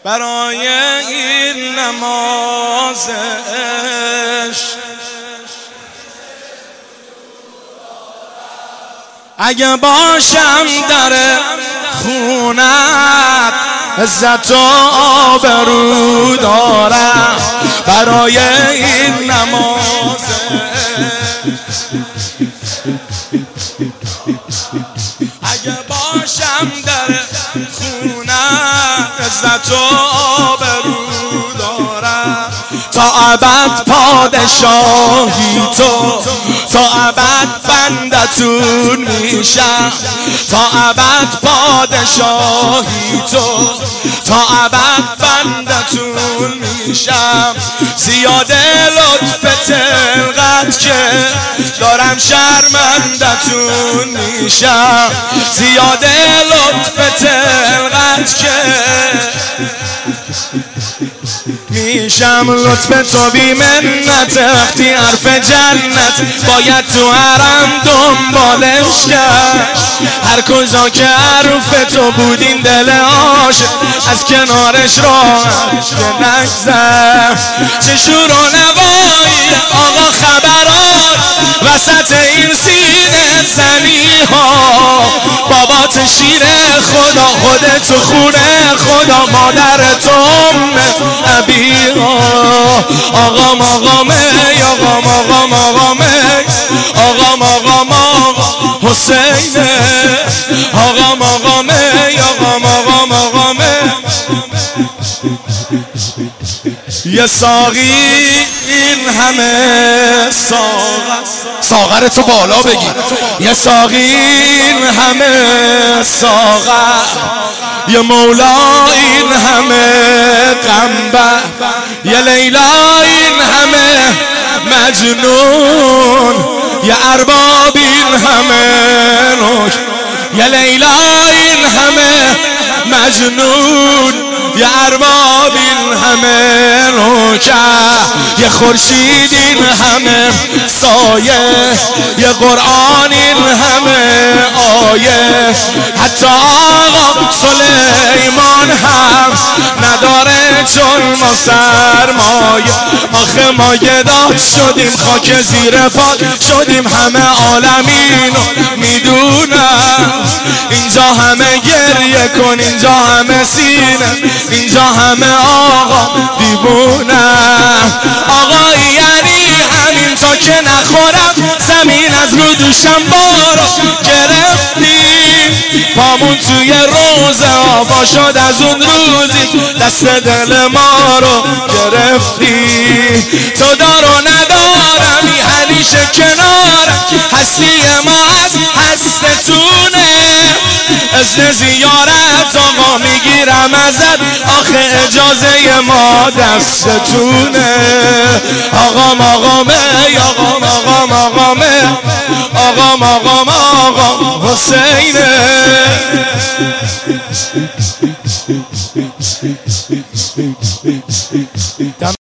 برای این نمازش اگه باشم در خونت عزت و آبرو دارم برای این نمازش اگه باشم در خونت عزت و آبرو دارم تا ابد پادشاهی تو تا ابد بندتون میشم تا ابد پادشاهی تو تا ابد بندتون میشم زیاده لطفت انقدر که دارم شرمندتون میشم زیاده لطفت انقدر که میشم لطف تو بی منت وقتی حرف جنت باید تو حرم دنبالش کرد هر کجا که حرف تو بود این دل عاشق از کنارش راه نگذر چه شور و نوایی آقا خبرات وسط این سینه زنی ها بابات شیر خدا خودت خونه خدا مادرت ابی آقام آقام آقام آقام آقام آقام آقام آقام حسین آقام آقام آقام آقام آقام یه ساقی این همه ساغر تو بالا بگی یه ساقی این همه ساغر یه مولا این همه قنبر یه لیلا این همه مجنون یه ارباب این همه روش یه لیلا این همه مجنون یه ارباب این همه روکه یه خورشید این همه سایه یه قرآن این همه آیه حتی آقا سلیمان هم نداره چون ما سرمایه آخه ما گداد شدیم خاک زیر پا شدیم همه عالمینو میدونم اینجا همه گریه کن اینجا همه سینه اینجا همه آقا دیوونه آقا یعنی همین تا که نخورم زمین از رو دوشم بارو گرفتیم پامون توی روزه آبا شد از اون روزی دست دل ما رو گرفتی تو دارو ندارم همیشه کنارم هستی ما از هستتونه اذن زیارت آقا میگیرم ازت آخه اجازه ما دستتونه آقام آقامه آقام آقام آقامه آقام آقام آقام حسینه